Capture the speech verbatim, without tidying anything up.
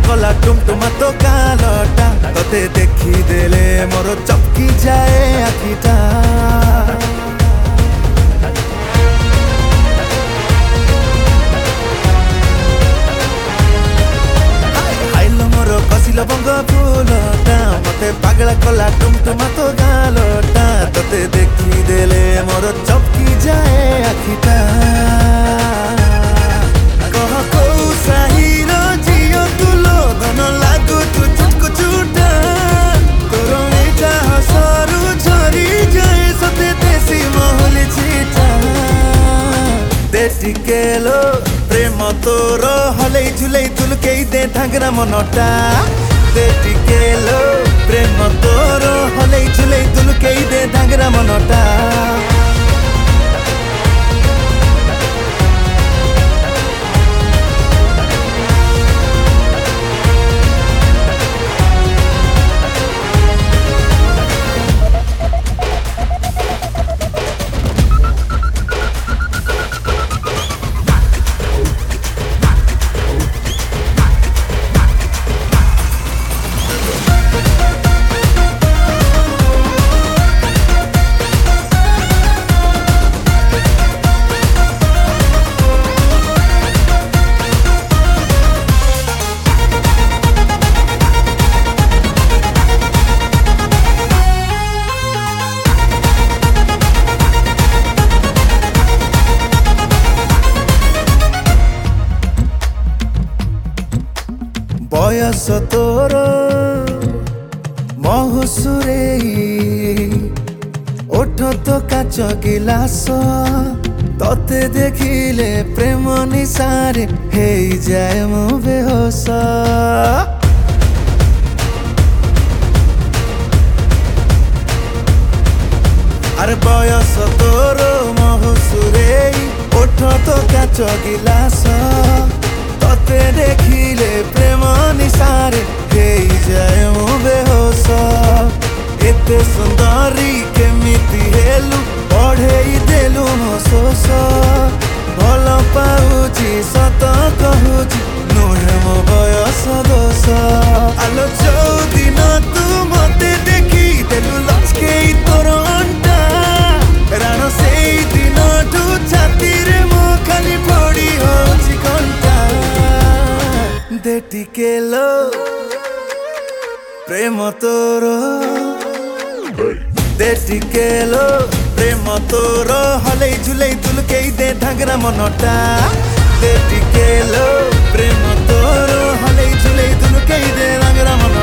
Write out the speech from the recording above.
कला टुमटुमा तो कालटा तोते देखी देले मोर चपकी जाए आखिटा बंग फूलटा मते पागला कला टुमटुमा तो गालटा तोते देखी देले मोर चपकी जाए आखिटा कह को साहिर जियो तुलो धन लागु तू चुटकु चुटा तोर एटा हसरु झरी जाए सते देसी महल छिटा दे टिकेलो प्रेम तोर हलै झुलै तुलकै दे ढांगरा मनटा दे टिकेलो प्रेम तोर हलै झुलै तुलकै दे ढांगरा मनटा बयस तोर महुसुरे ओठ तो काच गिलास तोते देखिले प्रेम निसारे हे जाए मो बेहोस अरे बयस तोर महुसुरे ओठ तो काच गिलास तोते देखिले प्रेम निसारे हे जाए मो बेहोस एते सुंदरी केमिति हेलु बढ़ेई देलु मो सोस भल पाउची सत कहूची नुहे मो बयस दोष आलो चौदिन तू मते देखी देलु लचकेई तोर अंटा राण सेई दिन ठू छाती रे मो खाली पड़ी होची कंटा दे टिकेलो प्रेम तोर दे टिकेलो प्रेम तोर हलै झुलै तुलकै दे ढांगरा मनटा दे टिकेलो प्रेम तोर हलै झुलै तुलकै दे ढांगरा मन